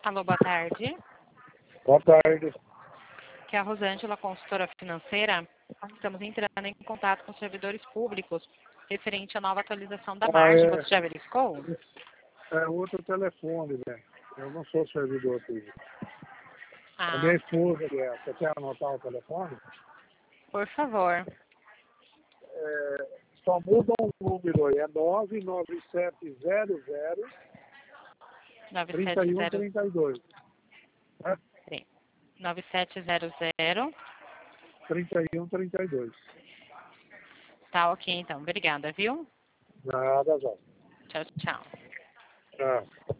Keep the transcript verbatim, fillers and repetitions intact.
Alô, boa tarde. Boa tarde. Que é a Rosângela, consultora financeira. Estamos entrando em contato com servidores públicos referente à nova atualização da Ah, margem. é, Você já verificou? é outro telefone, velho. Eu não sou servidor público. A Ah, minha esposa que é. Você quer anotar o telefone? por favor. É, só muda um número aí. É nove nove sete zero zero três um três dois. É? nove sete zero zero. trinta e um trinta e dois. Tá ok, então. Obrigada, viu? Nada, já. Tchau, tchau. Tchau.